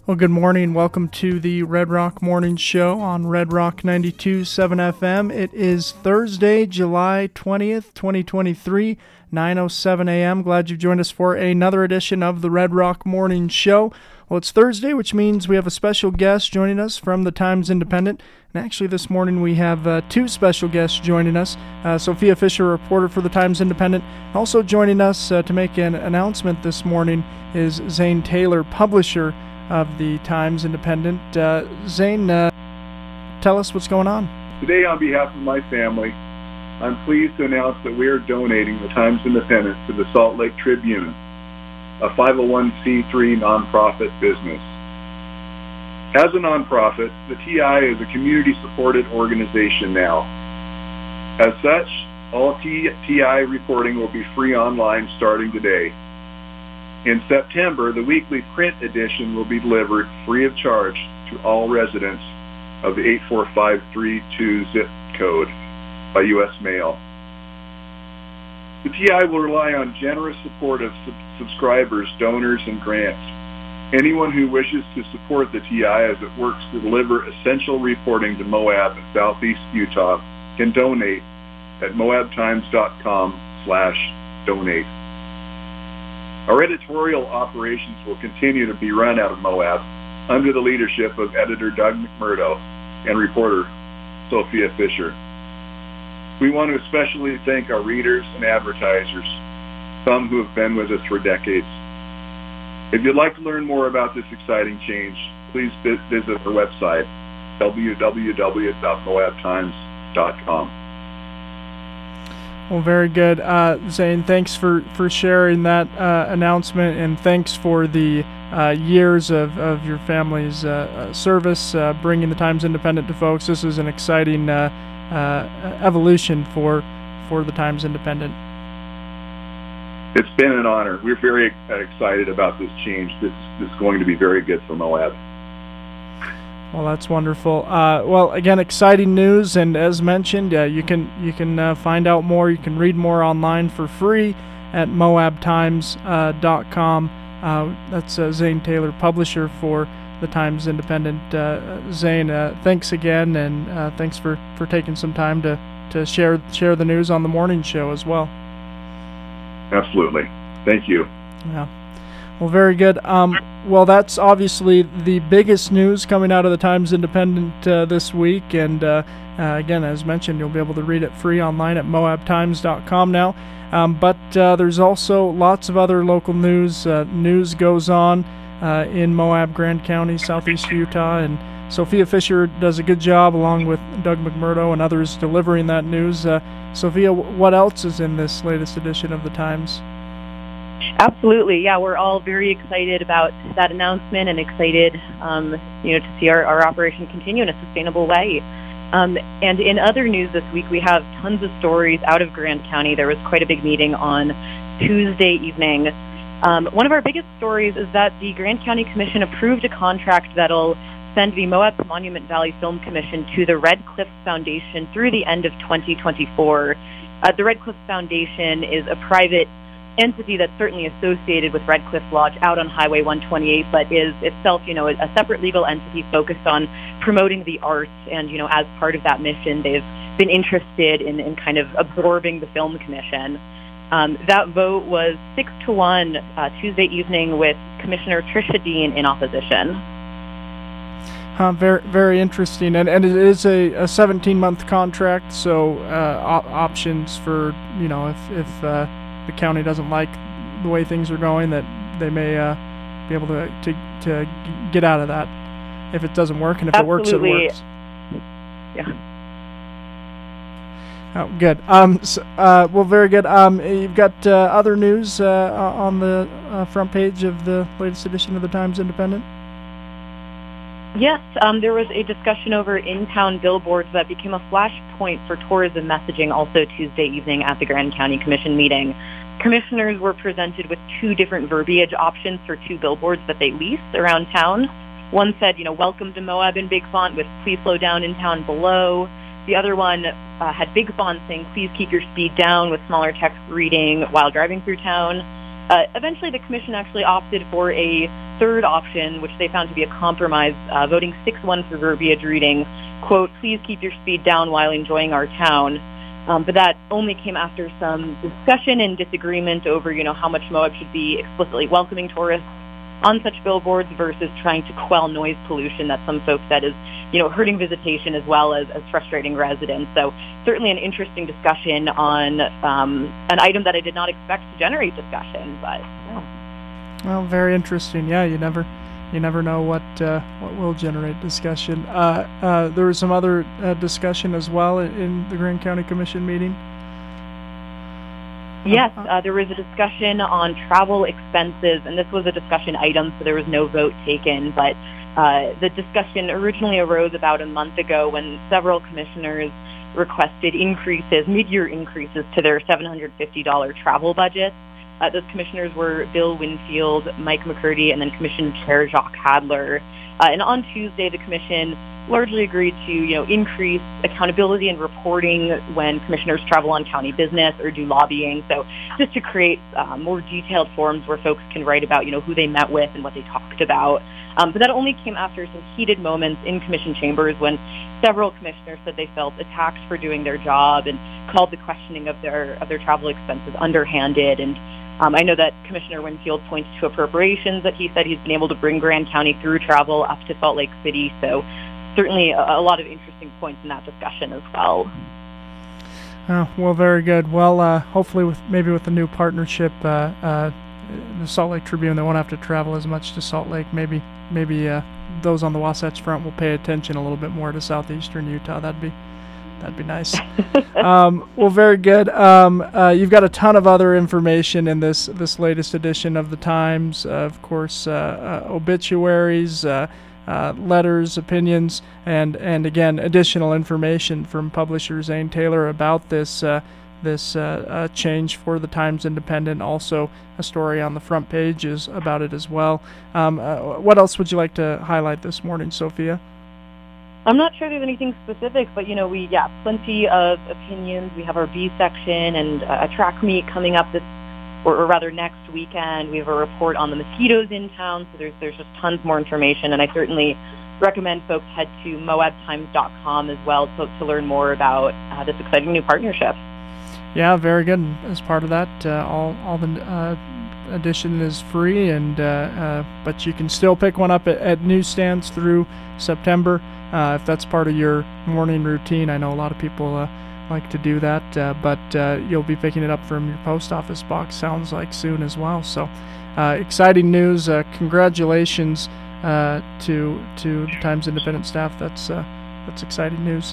Well, good morning. Welcome to the Red Rock Morning Show on Red Rock 92.7 FM. It is Thursday, July 20th, 2023, 9:07 a.m. Glad you've joined us for another edition of the Red Rock Morning Show. Well, it's Thursday, which means we have a special guest joining us from the Times-Independent. And actually, this morning we have two special guests joining us. Sophia Fisher, reporter for the Times-Independent. Also joining us to make an announcement this morning is Zane Taylor, publisher of the Times-Independent. Zane, tell us what's going on. Today, on behalf of my family, I'm pleased to announce that we are donating the Times-Independent to the Salt Lake Tribune, a 501c3 nonprofit business. As a nonprofit, the TI is a community-supported organization now. As such, all TI reporting will be free online starting today. In September, the weekly print edition will be delivered free of charge to all residents of the 84532 zip code by U.S. mail. The TI will rely on generous support of subscribers, donors, and grants. Anyone who wishes to support the TI as it works to deliver essential reporting to Moab and Southeast Utah can donate at moabtimes.com/donate. Our editorial operations will continue to be run out of Moab under the leadership of editor Doug McMurdo and reporter Sophia Fisher. We want to especially thank our readers and advertisers, some who have been with us for decades. If you'd like to learn more about this exciting change, please visit our website, www.moabtimes.com. Well, very good. Zane, thanks for sharing that announcement, and thanks for the years of your family's service, bringing the Times-Independent to folks. This is an exciting evolution for the Times-Independent. It's been an honor. We're very excited about this change. This is going to be very good for Moab. Well, that's wonderful. Well, again, exciting news, and as mentioned, you can find out more. You can read more online for free at moabtimes.com. That's Zane Taylor, publisher for the Times-Independent. Zane, thanks again, and thanks for taking some time to share the news on the morning show as well. Absolutely. Thank you. Yeah. Well, very good. Well, that's obviously the biggest news coming out of the Times-Independent this week. And again, as mentioned, you'll be able to read it free online at moabtimes.com now. But there's also lots of other local news. News goes on in Moab, Grand County, Southeast Utah. And Sophia Fisher does a good job, along with Doug McMurdo and others, delivering that news. Sophia, what else is in this latest edition of the Times? Absolutely. Yeah, we're all very excited about that announcement and excited, to see our operation continue in a sustainable way. And in other news this week, we have tons of stories out of Grand County. There was quite a big meeting on Tuesday evening. One of our biggest stories is that the Grand County Commission approved a contract that'll send the Moab Monument Valley Film Commission to the Red Cliffs Foundation through the end of 2024. The Red Cliffs Foundation is a private entity that's certainly associated with Red Cliff Lodge out on Highway 128, but is itself, a separate legal entity focused on promoting the arts. And, as part of that mission, they've been interested in kind of absorbing the Film Commission. That vote was 6-1 Tuesday evening, with Commissioner Tricia Dean in opposition. Very, very interesting. And it is a 17-month contract, so options for, if the county doesn't like the way things are going, that they may be able to get out of that if it doesn't work, and if Absolutely. It works, it works. Yeah. Oh, good. Well, very good. You've got other news on the front page of the latest edition of the Times-Independent? Yes, there was a discussion over in-town billboards that became a flashpoint for tourism messaging also Tuesday evening at the Grand County Commission meeting. Commissioners were presented with two different verbiage options for two billboards that they lease around town. One said, welcome to Moab in big font with please slow down in town below. The other one had big font saying please keep your speed down with smaller text reading while driving through town. Eventually, the commission actually opted for a third option, which they found to be a compromise, voting 6-1 for verbiage reading, quote, "Please keep your speed down while enjoying our town." But that only came after some discussion and disagreement over, how much Moab should be explicitly welcoming tourists on such billboards versus trying to quell noise pollution that some folks said is, hurting visitation as well as frustrating residents. So certainly an interesting discussion on an item that I did not expect to generate discussion, but yeah. Well, very interesting. Yeah, you never know what will generate discussion. There was some other discussion as well in the Grand County Commission meeting. Yes, there was a discussion on travel expenses, and this was a discussion item, so there was no vote taken. But the discussion originally arose about a month ago when several commissioners requested mid-year increases to their $750 travel budget. Those commissioners were Bill Winfield, Mike McCurdy, and then Commission Chair Jacques Hadler. And on Tuesday, the Commission largely agreed to, increase accountability and reporting when commissioners travel on county business or do lobbying. So just to create more detailed forms where folks can write about, who they met with and what they talked about. But that only came after some heated moments in commission chambers when several commissioners said they felt attacked for doing their job and called the questioning of their travel expenses underhanded. And I know that Commissioner Winfield points to appropriations that he said he's been able to bring Grand County through travel up to Salt Lake City. So certainly a lot of interesting points in that discussion as well. Oh, well, very good. Well, hopefully with the new partnership, the Salt Lake Tribune, they won't have to travel as much to Salt Lake. Maybe those on the Wasatch Front will pay attention a little bit more to southeastern Utah. That'd be nice. Well, very good. You've got a ton of other information in this latest edition of the Times. Of course, obituaries, letters, opinions, and again, additional information from publisher Zane Taylor about this change for the Times Independent. Also, a story on the front pages about it as well. What else would you like to highlight this morning, Sophia? I'm not sure there's anything specific, but plenty of opinions. We have our B section and a track meet coming up next weekend. We have a report on the mosquitoes in town, so there's just tons more information, and I certainly recommend folks head to moabtimes.com as well to learn more about this exciting new partnership. Yeah, very good. As part of that, all the edition is free, and but you can still pick one up at newsstands through September if that's part of your morning routine. I know a lot of people like to do that, but you'll be picking it up from your post office box, sounds like, soon as well. So exciting news. Congratulations to the Times Independent staff. That's exciting news.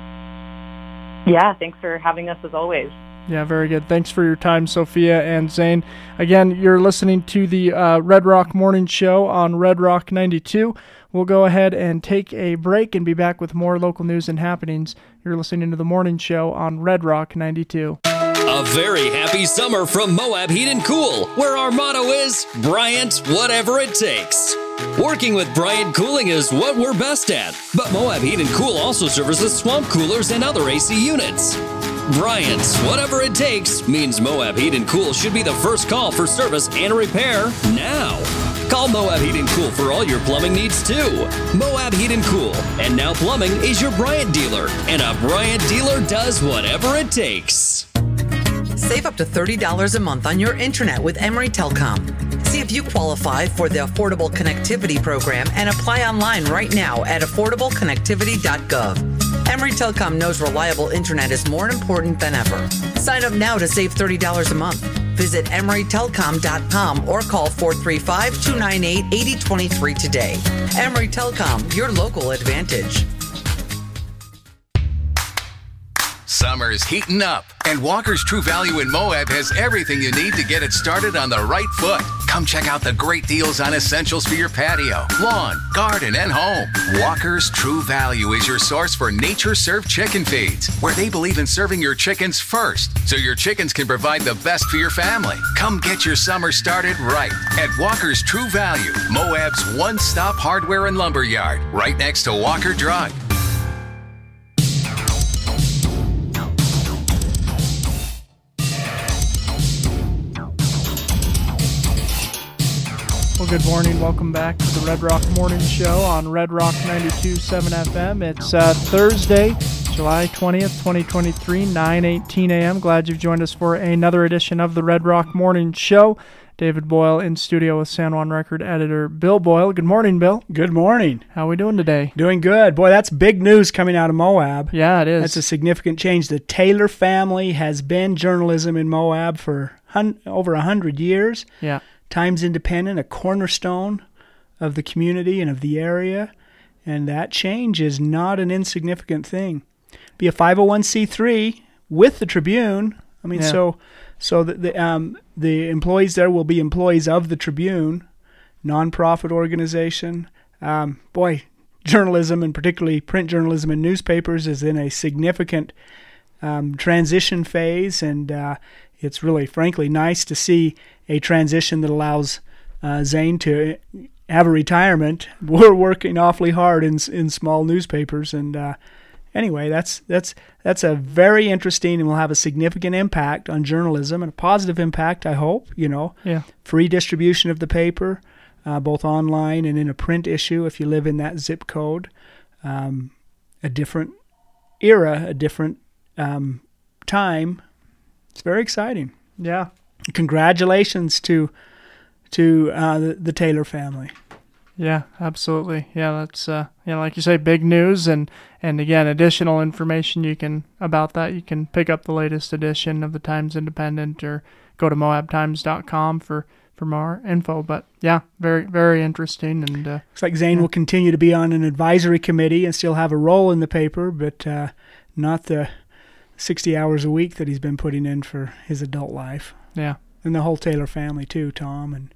Yeah, thanks for having us as always. Yeah, very good. Thanks for your time, Sophia and Zane. Again, you're listening to the Red Rock Morning Show on Red Rock 92. We'll go ahead and take a break and be back with more local news and happenings. You're listening to the Morning Show on Red Rock 92. A very happy summer from Moab Heat and Cool, where our motto is, Bryant, whatever it takes. Working with Bryant Cooling is what we're best at, but Moab Heat and Cool also services swamp coolers and other AC units. Bryant's whatever it takes means Moab Heat and Cool should be the first call for service and repair now. Call Moab Heat and Cool for all your plumbing needs too. Moab Heat and Cool, and now plumbing is your Bryant dealer, and a Bryant dealer does whatever it takes. Save up to $30 a month on your internet with Emory Telecom. See if you qualify for the Affordable Connectivity Program and apply online right now at affordableconnectivity.gov. Emory Telecom knows reliable internet is more important than ever. Sign up now to save $30 a month. Visit emorytelecom.com or call 435-298-8023 today. Emory Telecom, your local advantage. Summer's heating up, and Walker's True Value in Moab has everything you need to get it started on the right foot. Come check out the great deals on essentials for your patio, lawn, garden, and home. Walker's True Value is your source for nature-served chicken feeds, where they believe in serving your chickens first, so your chickens can provide the best for your family. Come get your summer started right at Walker's True Value, Moab's one-stop hardware and lumber yard, right next to Walker Drug. Well, Good morning. Welcome back to the Red Rock Morning Show on Red Rock 92.7 FM. It's Thursday, July 20th, 2023, 9:18 a.m. Glad you've joined us for another edition of the Red Rock Morning Show. David Boyle in studio with San Juan Record editor Bill Boyle. Good morning, Bill. Good morning. How are we doing today? Doing good. Boy, that's big news coming out of Moab. Yeah, it is. That's a significant change. The Taylor family has been journalism in Moab for over 100 years. Yeah. Times Independent, a cornerstone of the community and of the area. And that change is not an insignificant thing. Be a 501c3 with the Tribune. I mean, Yeah. So the employees there will be employees of the Tribune, nonprofit organization. Boy, journalism, and particularly print journalism and newspapers, is in a significant transition phase, and it's really, frankly, nice to see a transition that allows Zane to have a retirement. We're working awfully hard in small newspapers, and anyway, that's a very interesting and will have a significant impact on journalism, and a positive impact, I hope. Yeah. Free distribution of the paper, both online and in a print issue if you live in that zip code. A different era, a different time. It's very exciting. Yeah. Congratulations to the Taylor family. Yeah, absolutely. Yeah, that's like you say, big news, and again, additional information about that. You can pick up the latest edition of the Times Independent or go to moabtimes.com for more info. But yeah, very, very interesting. And looks like Zane will continue to be on an advisory committee and still have a role in the paper, but not the 60 hours a week that he's been putting in for his adult life. Yeah, and the whole Taylor family too, Tom and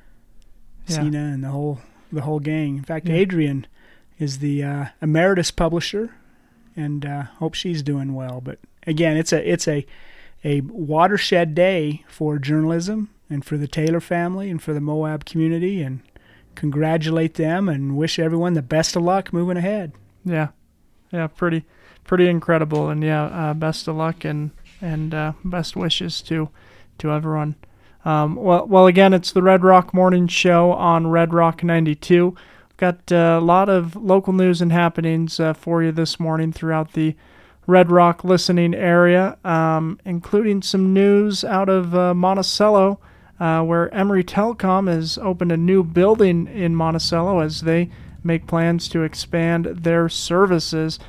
Sina and the whole gang. In fact, Adrian is the emeritus publisher, and hope she's doing well. But again, it's a watershed day for journalism and for the Taylor family and for the Moab community, and congratulate them and wish everyone the best of luck moving ahead. Yeah, pretty incredible, and best of luck and best wishes to everyone. Well, again, it's the Red Rock Morning Show on Red Rock 92. We've got a lot of local news and happenings for you this morning throughout the Red Rock listening area, including some news out of Monticello, where Emory Telecom has opened a new building in Monticello as they make plans to expand their services.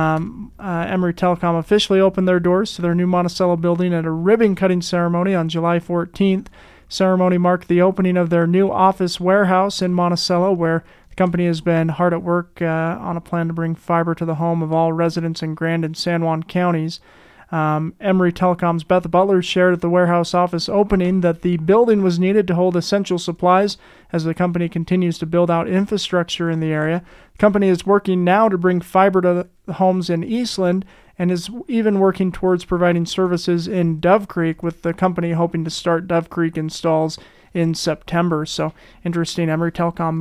Emory Telecom officially opened their doors to their new Monticello building at a ribbon-cutting ceremony on July 14th. Ceremony marked the opening of their new office warehouse in Monticello, where the company has been hard at work on a plan to bring fiber to the home of all residents in Grand and San Juan counties. Emory Telecom's Beth Butler shared at the warehouse office opening that the building was needed to hold essential supplies as the company continues to build out infrastructure in the area. The company is working now to bring fiber to the homes in Eastland and is even working towards providing services in Dove Creek, with the company hoping to start Dove Creek installs in September. So interesting, Emory Telecom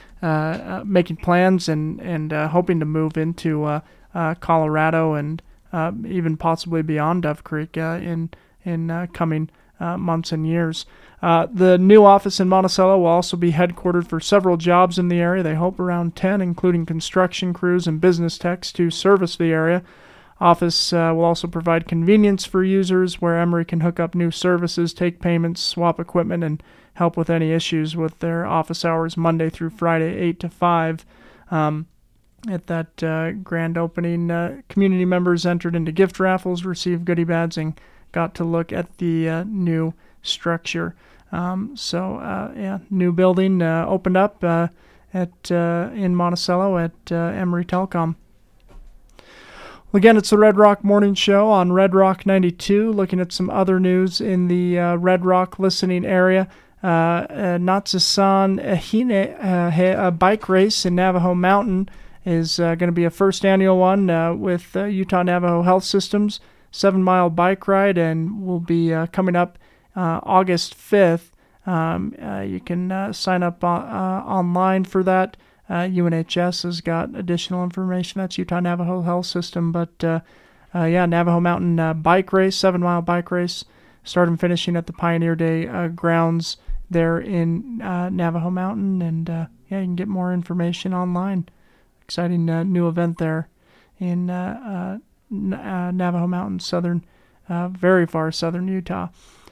making plans and hoping to move into Colorado and even possibly beyond Dove Creek in coming months and years. The new office in Monticello will also be headquartered for several jobs in the area. They hope around 10, including construction crews and business techs, to service the area. Office will also provide convenience for users, where Emory can hook up new services, take payments, swap equipment, and help with any issues with their office hours Monday through Friday, 8 to 5. At that grand opening, community members entered into gift raffles, received goodie bags, and got to look at the new structure. New building opened up in Monticello at Emory Telecom. Well, again, it's the Red Rock Morning Show on Red Rock 92, looking at some other news in the Red Rock listening area. Natsasan a bike race in Navajo Mountain is going to be a first annual one with Utah Navajo Health Systems, 7-mile bike ride, and will be coming up August 5th. You can sign up online for that. UNHS has got additional information. That's Utah Navajo Health System. But Navajo Mountain bike race, 7-mile bike race, start and finishing at the Pioneer Day grounds there in Navajo Mountain, and you can get more information online. Exciting new event there in Navajo Mountain, very far southern Utah.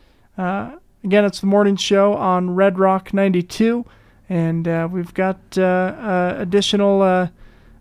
Again, it's the morning show on Red Rock 92, and we've got additional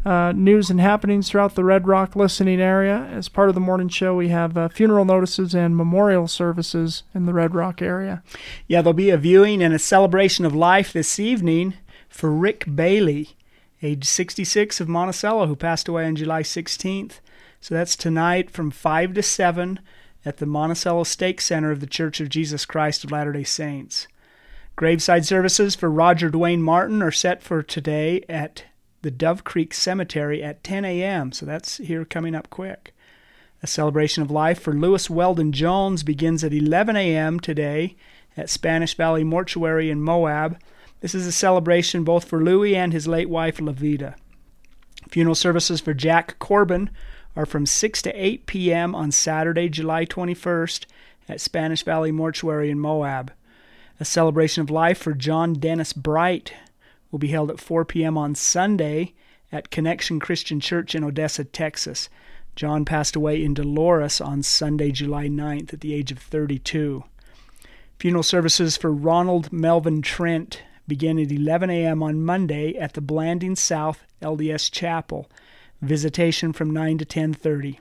news and happenings throughout the Red Rock listening area. As part of the morning show, we have funeral notices and memorial services in the Red Rock area. Yeah, there'll be a viewing and a celebration of life this evening for Rick Bailey, age 66, of Monticello, who passed away on July 16th. So that's tonight from 5 to 7 at the Monticello Stake Center of the Church of Jesus Christ of Latter-day Saints. Graveside services for Roger Dwayne Martin are set for today at the Dove Creek Cemetery at 10 a.m., so that's here coming up quick. A celebration of life for Lewis Weldon Jones begins at 11 a.m. today at Spanish Valley Mortuary in Moab. This is a celebration both for Louis and his late wife, Levita. Funeral services for Jack Corbin are from 6 to 8 p.m. on Saturday, July 21st at Spanish Valley Mortuary in Moab. A celebration of life for John Dennis Bright will be held at 4 p.m. on Sunday at Connection Christian Church in Odessa, Texas. John passed away in Dolores on Sunday, July 9th at the age of 32. Funeral services for Ronald Melvin Trent begin at 11 a.m. on Monday at the Blanding South LDS Chapel. Visitation from 9 to 10:30.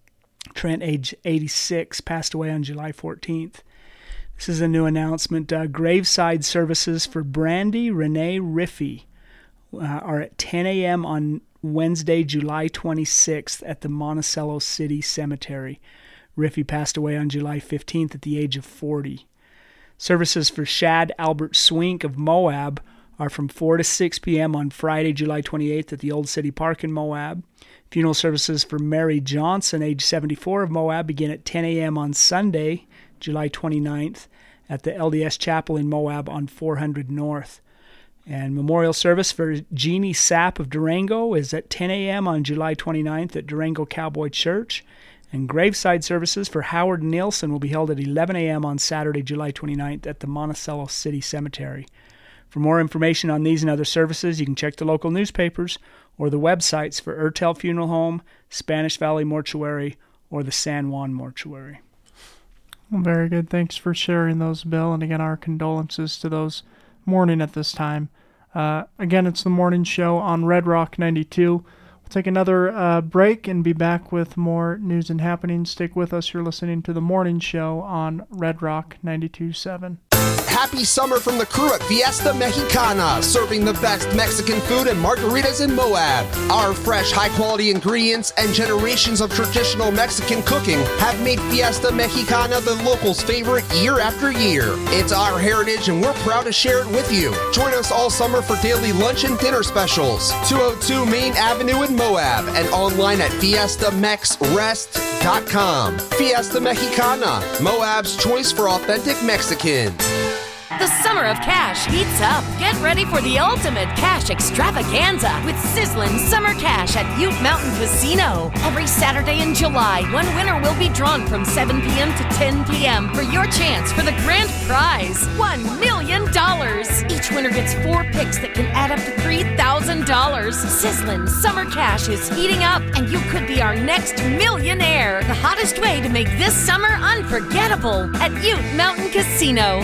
Trent, age 86, passed away on July 14th. This is a new announcement. Graveside services for Brandy Renee Riffey are at 10 a.m. on Wednesday, July 26th at the Monticello City Cemetery. Riffey passed away on July 15th at the age of 40. Services for Shad Albert Swink of Moab are from 4 to 6 p.m. on Friday, July 28th at the Old City Park in Moab. Funeral services for Mary Johnson, age 74, of Moab, begin at 10 a.m. on Sunday, July 29th, at the LDS Chapel in Moab on 400 North. And memorial service for Jeannie Sapp of Durango is at 10 a.m. on July 29th at Durango Cowboy Church. And graveside services for Howard Nielsen will be held at 11 a.m. on Saturday, July 29th at the Monticello City Cemetery. For more information on these and other services, you can check the local newspapers or the websites for Ertel Funeral Home, Spanish Valley Mortuary, or the San Juan Mortuary. Well, very good. Thanks for sharing those, Bill. And again, our condolences to those mourning at this time. Again, it's the morning show on Red Rock 92. We'll take another break and be back with more news and happenings. Stick with us. You're listening to the morning show on Red Rock 92.7. Happy summer from the crew at Fiesta Mexicana, serving the best Mexican food and margaritas in Moab. Our fresh, high-quality ingredients and generations of traditional Mexican cooking have made Fiesta Mexicana the locals' favorite year after year. It's our heritage and we're proud to share it with you. Join us all summer for daily lunch and dinner specials. 202 Main Avenue in Moab and online at fiestamexrest.com. Fiesta Mexicana, Moab's choice for authentic Mexican. The summer of cash heats up. Get ready for the ultimate cash extravaganza with sizzling summer cash at Ute Mountain Casino. Every Saturday in July, one winner will be drawn from 7 p.m. to 10 p.m. for your chance for the grand prize, $1 million. Each winner gets 4 picks that can add up to $3,000. Sizzling summer cash is heating up, and you could be our next millionaire. The hottest way to make this summer unforgettable at Ute Mountain Casino.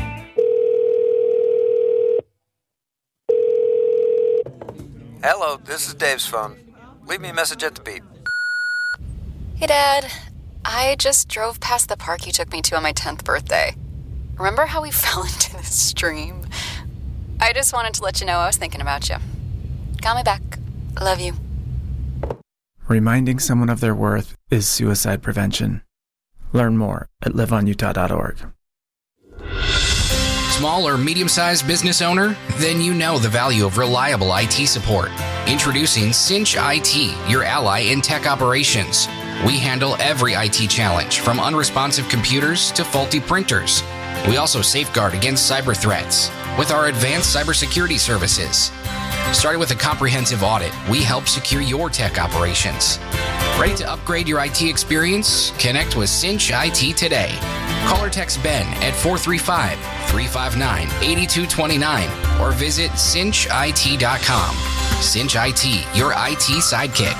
Hello, this is Dave's phone. Leave me a message at the beep. Hey, Dad. I just drove past the park you took me to on my 10th birthday. Remember how we fell into this stream? I just wanted to let you know I was thinking about you. Got my back. Love you. Reminding someone of their worth is suicide prevention. Learn more at liveonutah.org. Small or medium-sized business owner? Then you know the value of reliable IT support. Introducing Cinch IT, your ally in tech operations. We handle every IT challenge, from unresponsive computers to faulty printers. We also safeguard against cyber threats with our advanced cybersecurity services. Starting with a comprehensive audit, we help secure your tech operations. Ready to upgrade your IT experience? Connect with Cinch IT today. Call or text Ben at 435-3 359-8229 or visit cinchit.com. Cinch IT, your IT sidekick.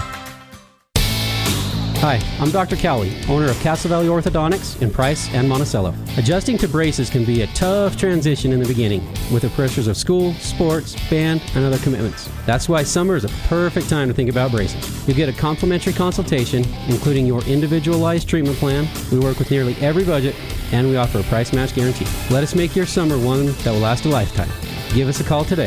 Hi, I'm Dr. Cowie, owner of Castle Valley Orthodontics in Price and Monticello. Adjusting to braces can be a tough transition in the beginning with the pressures of school, sports, band, and other commitments. That's why summer is a perfect time to think about braces. You get a complimentary consultation, including your individualized treatment plan. We work with nearly every budget, and we offer a price match guarantee. Let us make your summer one that will last a lifetime. Give us a call today,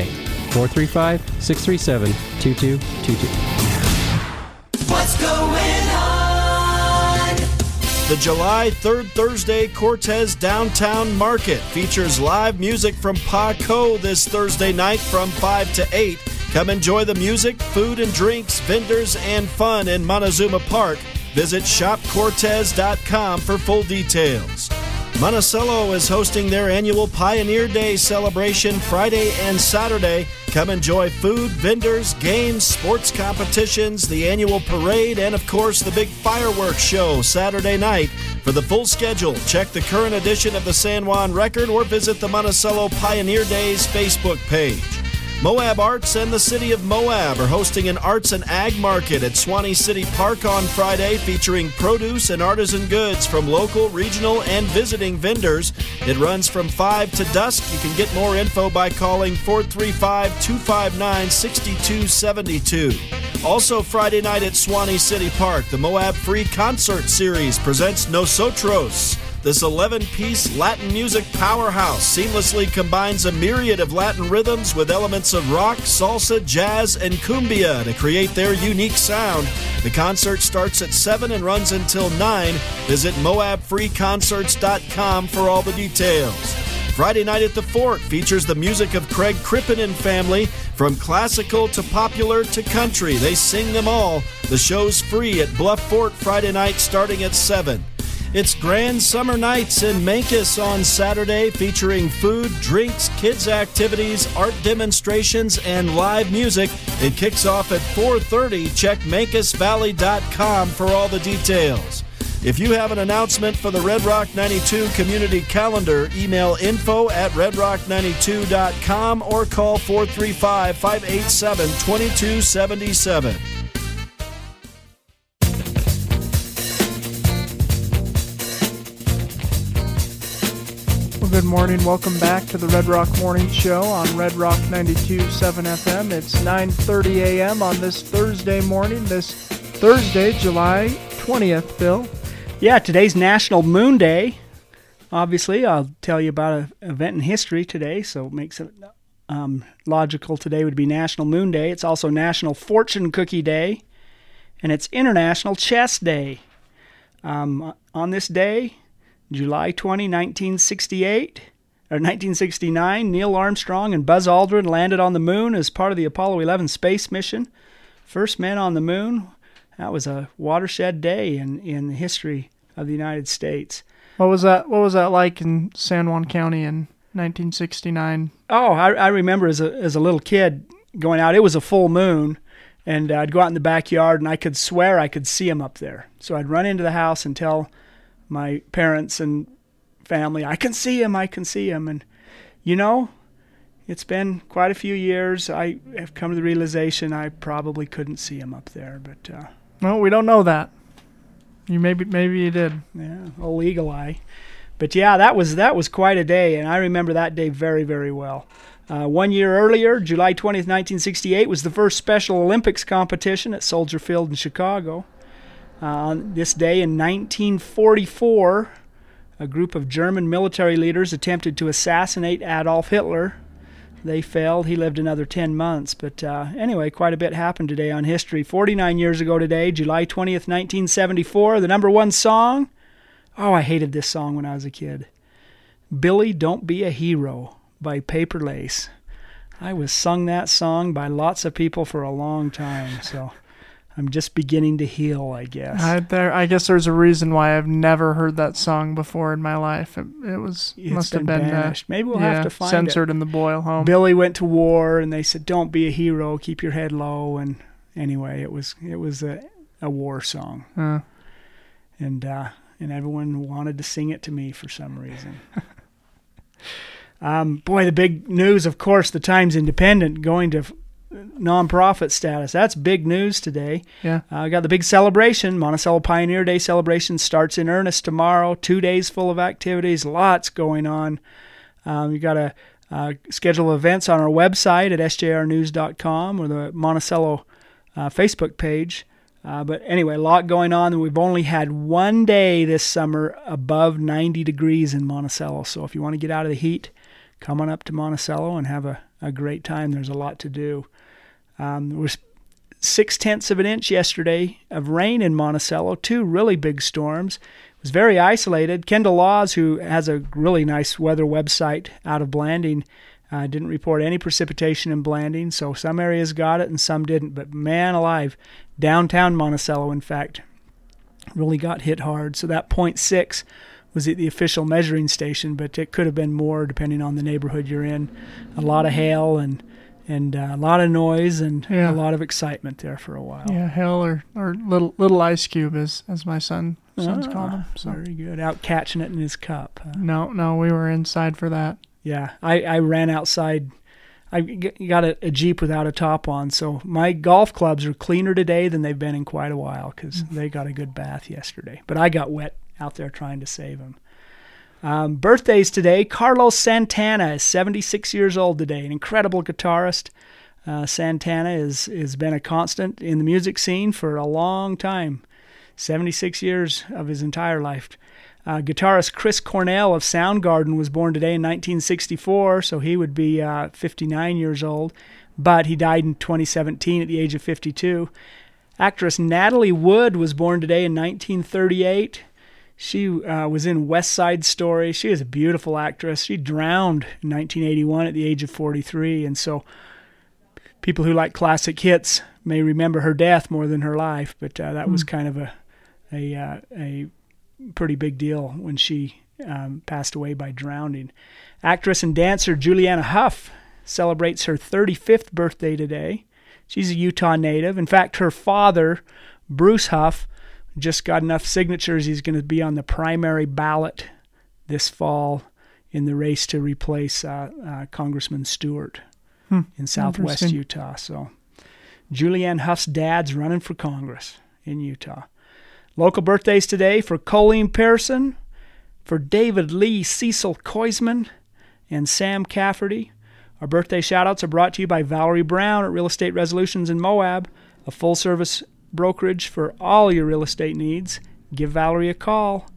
435-637-2222. What's going on? The July 3rd Thursday Cortez Downtown Market features live music from Paco this Thursday night from 5 to 8. Come enjoy the music, food and drinks, vendors, and fun in Montezuma Park. Visit shopcortez.com for full details. Monticello is hosting their annual Pioneer Day celebration Friday and Saturday. Come enjoy food, vendors, games, sports competitions, the annual parade, and of course the big fireworks show Saturday night. For the full schedule, check the current edition of the San Juan Record or visit the Monticello Pioneer Days Facebook page. Moab Arts and the City of Moab are hosting an arts and ag market at Swanee City Park on Friday featuring produce and artisan goods from local, regional, and visiting vendors. It runs from 5 to dusk. You can get more info by calling 435-259-6272. Also Friday night at Swanee City Park, the Moab Free Concert Series presents Nosotros. This 11-piece Latin music powerhouse seamlessly combines a myriad of Latin rhythms with elements of rock, salsa, jazz, and cumbia to create their unique sound. The concert starts at 7 and runs until 9. Visit MoabFreeConcerts.com for all the details. Friday night at the Fort features the music of Craig Crippen and family. From classical to popular to country, they sing them all. The show's free at Bluff Fort Friday night starting at 7. It's Grand Summer Nights in Mancos on Saturday, featuring food, drinks, kids' activities, art demonstrations, and live music. It kicks off at 4:30. Check MancosValley.com for all the details. If you have an announcement for the Red Rock 92 community calendar, email info@redrock92.com or call 435-587-2277. Good morning. Welcome back to the Red Rock Morning Show on Red Rock 92.7 FM. It's 9:30 a.m. on this Thursday morning, this Thursday, July 20th, Bill. Yeah, today's National Moon Day. Obviously, I'll tell you about an event in history today, so it makes it logical today would be National Moon Day. It's also National Fortune Cookie Day, and it's International Chess Day. On this day, July 20, 1969, Neil Armstrong and Buzz Aldrin landed on the moon as part of the Apollo 11 space mission. First men on the moon. That was a watershed day in the history of the United States. What was that like in San Juan County in 1969? Oh, I remember as a little kid going out. It was a full moon, and I'd go out in the backyard, and I could swear I could see him up there. So I'd run into the house and tell my parents and family, I can see him. And, it's been quite a few years. I have come to the realization I probably couldn't see him up there. But well, we don't know that. Maybe you did. Yeah, old eagle eye. But yeah, that was quite a day, and I remember that day very, very well. 1 year earlier, July 20th, 1968, was the first Special Olympics competition at Soldier Field in Chicago. On this day in 1944, a group of German military leaders attempted to assassinate Adolf Hitler. They failed. He lived another 10 months. But anyway, quite a bit happened today on history. 49 years ago today, July 20th, 1974, the number one song. Oh, I hated this song when I was a kid. Billy, Don't Be a Hero by Paper Lace. I was sung that song by lots of people for a long time, so I'm just beginning to heal, I guess. I guess there's a reason why I've never heard that song before in my life. It's must have been banished. Maybe we'll have to find censored it. in the Boyle home. Billy went to war, and they said, "Don't be a hero, keep your head low." And anyway, it was a war song, and everyone wanted to sing it to me for some reason. Boy, the big news, of course, the Times Independent going to nonprofit status. That's big news today. Yeah. Got the big celebration. Monticello Pioneer Day celebration starts in earnest tomorrow. 2 days full of activities. Lots going on. You got to schedule events on our website at sjrnews.com or the Monticello Facebook page. But anyway, a lot going on. We've only had 1 day this summer above 90 degrees in Monticello. So if you want to get out of the heat, come on up to Monticello and have a great time. There's a lot to do. There was 0.6 of an inch yesterday of rain in Monticello, 2 really big storms. It was very isolated. Kendall Laws, who has a really nice weather website out of Blanding, didn't report any precipitation in Blanding, so some areas got it and some didn't. But man alive, downtown Monticello, in fact, really got hit hard. So that 0.6 was at the official measuring station, but it could have been more depending on the neighborhood you're in. A lot of hail and a lot of noise and a lot of excitement there for a while. Yeah, hail or little ice cube, as my son's call them. So. Very good. Out catching it in his cup. No, we were inside for that. Yeah, I ran outside. I got a Jeep without a top on, so my golf clubs are cleaner today than they've been in quite a while because they got a good bath yesterday. But I got wet out there trying to save them. Birthdays today. Carlos Santana is 76 years old today, an incredible guitarist. Santana has been a constant in the music scene for a long time, 76 years of his entire life. Guitarist Chris Cornell of Soundgarden was born today in 1964, so he would be 59 years old, but he died in 2017 at the age of 52. Actress Natalie Wood was born today in 1938. She was in West Side Story. She is a beautiful actress. She drowned in 1981 at the age of 43, and so people who like classic hits may remember her death more than her life, but that was kind of a pretty big deal when she passed away by drowning. Actress and dancer Juliana Huff celebrates her 35th birthday today. She's a Utah native. In fact, her father, Bruce Huff, just got enough signatures. He's going to be on the primary ballot this fall in the race to replace Congressman Stewart in southwest Utah. So Julianne Huff's dad's running for Congress in Utah. Local birthdays today for Colleen Pearson, for David Lee Cecil Koisman, and Sam Cafferty. Our birthday shout-outs are brought to you by Valerie Brown at Real Estate Resolutions in Moab, a full-service brokerage for all your real estate needs. Give Valerie a call,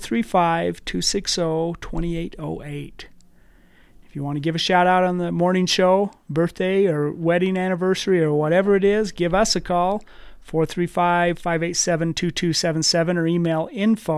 435-260-2808. If you want to give a shout-out on the morning show, birthday or wedding anniversary or whatever it is, give us a call, 435-587-2277, or email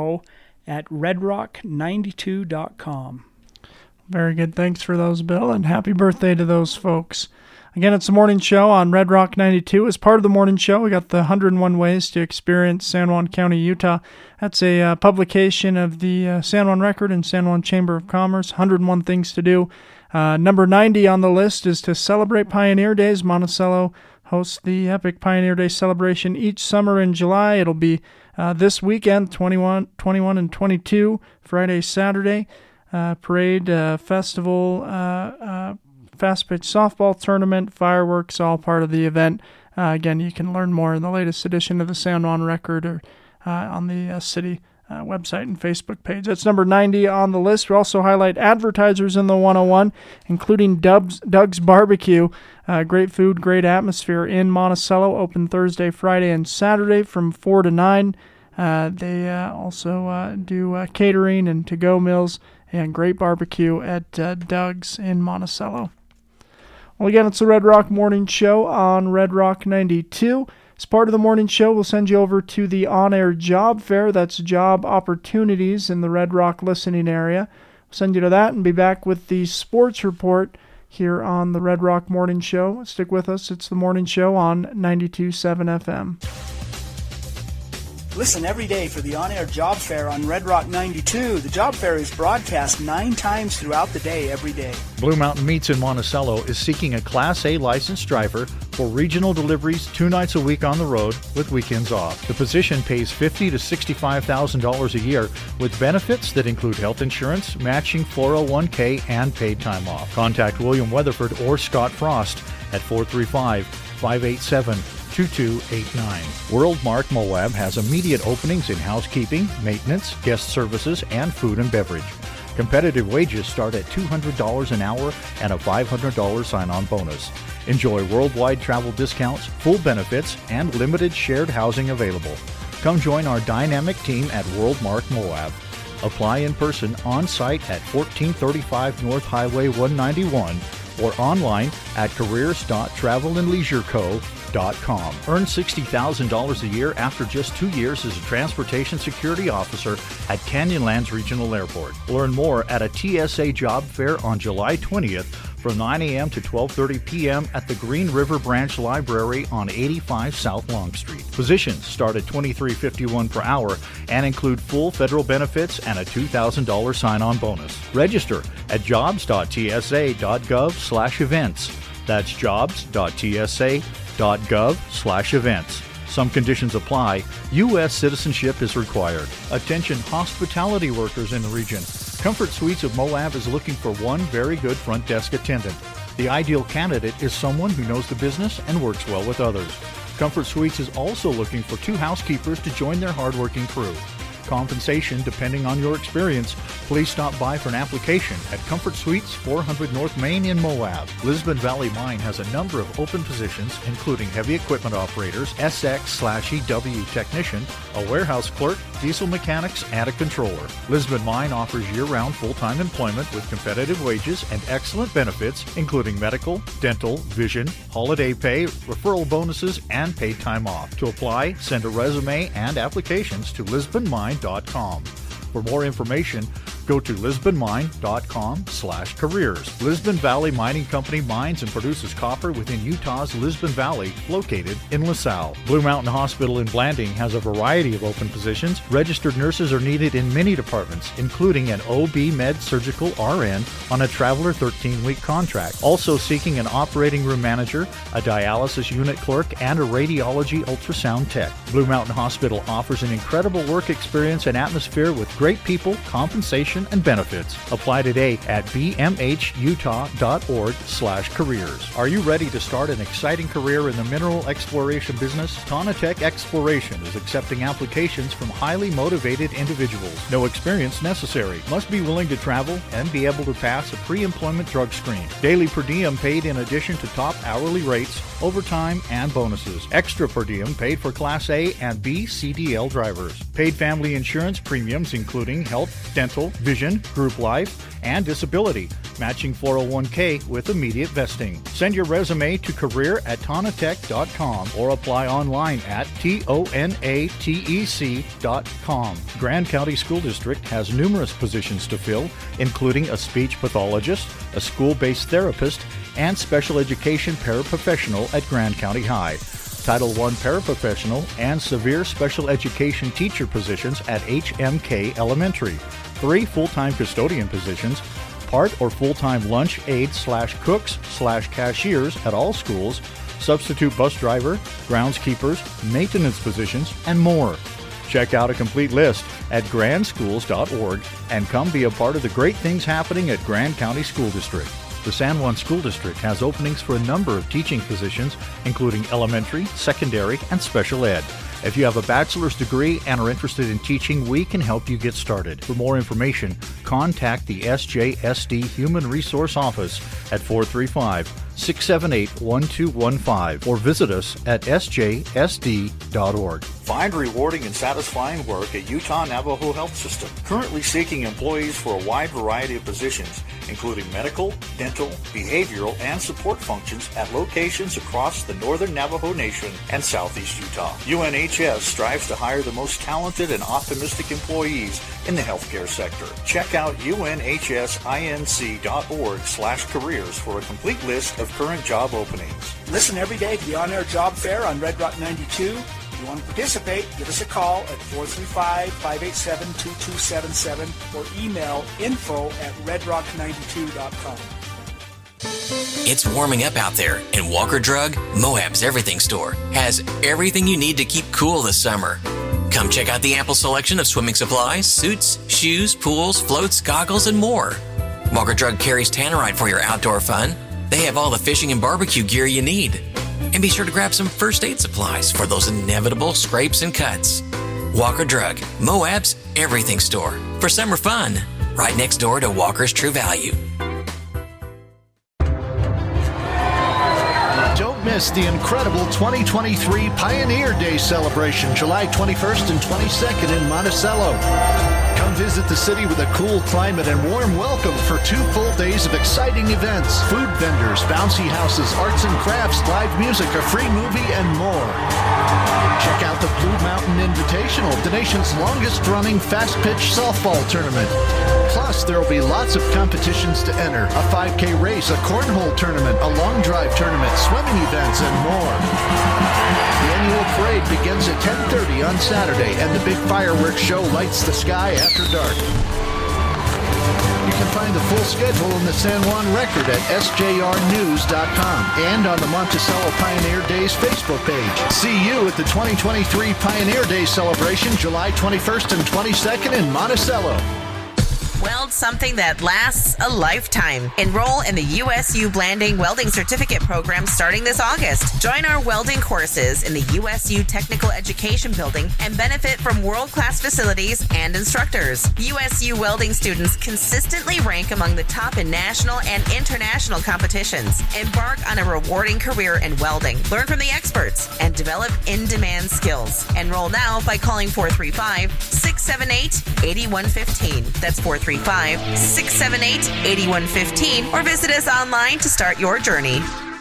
info@redrock92.com. Very good. Thanks for those, Bill, and happy birthday to those folks. Again, it's the morning show on Red Rock 92. As part of the morning show, we got the 101 Ways to Experience San Juan County, Utah. That's a publication of the San Juan Record and San Juan Chamber of Commerce. 101 things to do. Number 90 on the list is to celebrate Pioneer Days. Monticello hosts the Epic Pioneer Day celebration each summer in July. It'll be this weekend, 21 and 22, Friday, Saturday. Parade, festival, fast-pitch softball tournament, fireworks, all part of the event. Again, you can learn more in the latest edition of the San Juan Record or on the city website and Facebook page. That's number 90 on the list. We also highlight advertisers in the 101, including Doug's Barbecue. Great food, great atmosphere in Monticello. Open Thursday, Friday, and Saturday from 4 to 9. They also do catering and to-go meals and great barbecue at Doug's in Monticello. Well, again, it's the Red Rock Morning Show on Red Rock 92. As part of the morning show, we'll send you over to the on-air job fair. That's job opportunities in the Red Rock listening area. We'll send you to that and be back with the sports report here on the Red Rock Morning Show. Stick with us. It's the morning show on 92.7 FM. Listen every day for the on-air job fair on Red Rock 92. The job fair is broadcast 9 times throughout the day, every day. Blue Mountain Meats in Monticello is seeking a Class A licensed driver for regional deliveries 2 nights a week on the road with weekends off. The position pays $50,000 to $65,000 a year with benefits that include health insurance, matching 401k, and paid time off. Contact William Weatherford or Scott Frost at 435-587-2289. Worldmark Moab has immediate openings in housekeeping, maintenance, guest services, and food and beverage. Competitive wages start at $200 an hour and a $500 sign-on bonus. Enjoy worldwide travel discounts, full benefits, and limited shared housing available. Come join our dynamic team at Worldmark Moab. Apply in person on-site at 1435 North Highway 191 or online at careers.travelandleisureco.com. Earn $60,000 a year after just 2 years as a transportation security officer at Canyonlands Regional Airport. Learn more at a TSA job fair on July 20th from 9 a.m. to 12:30 p.m. at the Green River Branch Library on 85 South Long Street. Positions start at $23.51 per hour and include full federal benefits and a $2,000 sign-on bonus. Register at jobs.tsa.gov/events. That's jobs.tsa.gov/events. Some conditions apply. U.S. citizenship is required. Attention hospitality workers in the region. Comfort Suites of Moab is looking for one very good front desk attendant. The ideal candidate is someone who knows the business and works well with others. Comfort Suites is also looking for 2 housekeepers to join their hardworking crew. Compensation depending on your experience. Please stop by for an application at Comfort Suites, 400 North Main in Moab. Lisbon Valley Mine has a number of open positions, including heavy equipment operators, SX/EW technician, a warehouse clerk, diesel mechanics, and a controller. Lisbon Mine offers year-round full-time employment with competitive wages and excellent benefits, including medical, dental, vision, holiday pay, referral bonuses, and paid time off. To apply, send a resume and applications to lisbonmine.com. For more information, go to lisbonmine.com/careers. Lisbon Valley Mining Company mines and produces copper within Utah's Lisbon Valley, located in LaSalle. Blue Mountain Hospital in Blanding has a variety of open positions. Registered nurses are needed in many departments, including an OB Med Surgical RN on a traveler 13-week contract. Also seeking an operating room manager, a dialysis unit clerk, and a radiology ultrasound tech. Blue Mountain Hospital offers an incredible work experience and atmosphere with great people, compensation, and benefits. Apply today at bmhutah.org/careers. Are you ready to start an exciting career in the mineral exploration business? Tonatech Exploration is accepting applications from highly motivated individuals. No experience necessary. Must be willing to travel and be able to pass a pre-employment drug screen. Daily per diem paid in addition to top hourly rates, overtime, and bonuses. Extra per diem paid for Class A and B CDL drivers. Paid family insurance premiums including health, dental, vision, group life, and disability. Matching 401k with immediate vesting. Send your resume to career@tonatech.com or apply online at tonatec.com. Grand County School District has numerous positions to fill, including a speech pathologist, a school-based therapist, and special education paraprofessional at Grand County High. Title I paraprofessional and severe special education teacher positions at HMK Elementary. 3 full-time custodian positions, part or full-time lunch aides/cooks/cashiers at all schools, substitute bus driver, groundskeepers, maintenance positions, and more. Check out a complete list at grandschools.org and come be a part of the great things happening at Grand County School District. The San Juan School District has openings for a number of teaching positions, including elementary, secondary, and special ed. If you have a bachelor's degree and are interested in teaching, we can help you get started. For more information, contact the SJSD Human Resource Office at 435-678-1215 or visit us at sjsd.org. Find rewarding and satisfying work at Utah Navajo Health System. Currently seeking employees for a wide variety of positions, including medical, dental, behavioral, and support functions at locations across the northern Navajo Nation and southeast Utah. UNHS strives to hire the most talented and optimistic employees in the healthcare sector. Check out unhsinc.org/careers for a complete list of current job openings. Listen every day to the On-Air Job Fair on Red Rock 92. If you want to participate, give us a call at 435-587-2277 or email info@redrock92.com. It's warming up out there, and Walker Drug, Moab's everything store, has everything you need to keep cool this summer. Come check out the ample selection of swimming supplies, suits, shoes, pools, floats, goggles, and more. Walker Drug carries Tannerite for your outdoor fun. They have all the fishing and barbecue gear you need. And be sure to grab some first aid supplies for those inevitable scrapes and cuts. Walker Drug, Moab's everything store for summer fun, right next door to Walker's True Value. Don't miss the incredible 2023 Pioneer Day celebration, July 21st and 22nd in Monticello. Come visit the city with a cool climate and warm welcome for 2 full days of exciting events, food vendors, bouncy houses, arts and crafts, live music, a free movie, and more. Check out the Blue Mountain Invitational, the nation's longest-running fast-pitch softball tournament. Plus, there will be lots of competitions to enter, a 5K race, a cornhole tournament, a long drive tournament, swimming events, and more. The annual parade begins at 10:30 on Saturday, and the big fireworks show lights the sky after dark. You can find the full schedule in the San Juan Record at sjrnews.com and on the Monticello Pioneer Days Facebook page. See you at the 2023 Pioneer Day celebration, July 21st and 22nd in Monticello. Weld something that lasts a lifetime. Enroll in the USU Blanding Welding Certificate Program starting this August. Join our welding courses in the USU Technical Education Building and benefit from world-class facilities and instructors. USU welding students consistently rank among the top in national and international competitions. Embark on a rewarding career in welding. Learn from the experts and develop in-demand skills. Enroll now by calling 435-678-8115. That's 435-678-8115, or visit us online to start your journey.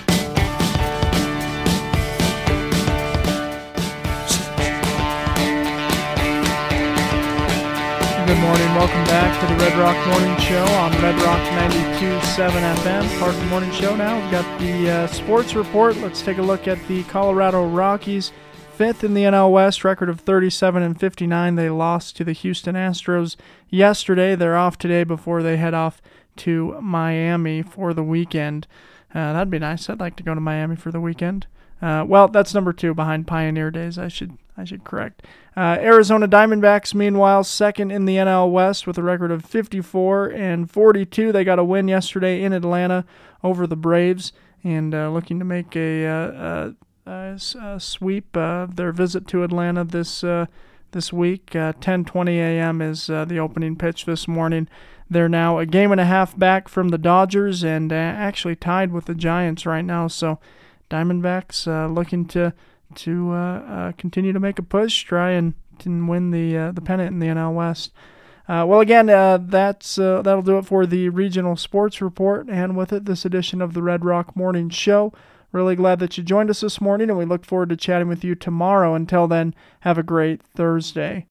Good morning. Welcome back to the Red Rock Morning Show on Red Rock 92.7 FM. Part of the morning show now. We've got the sports report. Let's take a look at the Colorado Rockies. 5th in the NL West, record of 37-59. They lost to the Houston Astros yesterday. They're off today before they head off to Miami for the weekend. That'd be nice. I'd like to go to Miami for the weekend. Well, that's number 2 behind Pioneer Days. I should correct. Arizona Diamondbacks, meanwhile, 2nd in the NL West with a record of 54-42. They got a win yesterday in Atlanta over the Braves and looking to make a sweep their visit to Atlanta this week. 10:20 a.m. is the opening pitch this morning. They're now a game and a half back from the Dodgers and actually tied with the Giants right now. So Diamondbacks looking to continue to make a push, try and win the pennant in the NL West. Well, again, that'll do it for the regional sports report, and with it, this edition of the Red Rock Morning Show. Really glad that you joined us this morning, and we look forward to chatting with you tomorrow. Until then, have a great Thursday.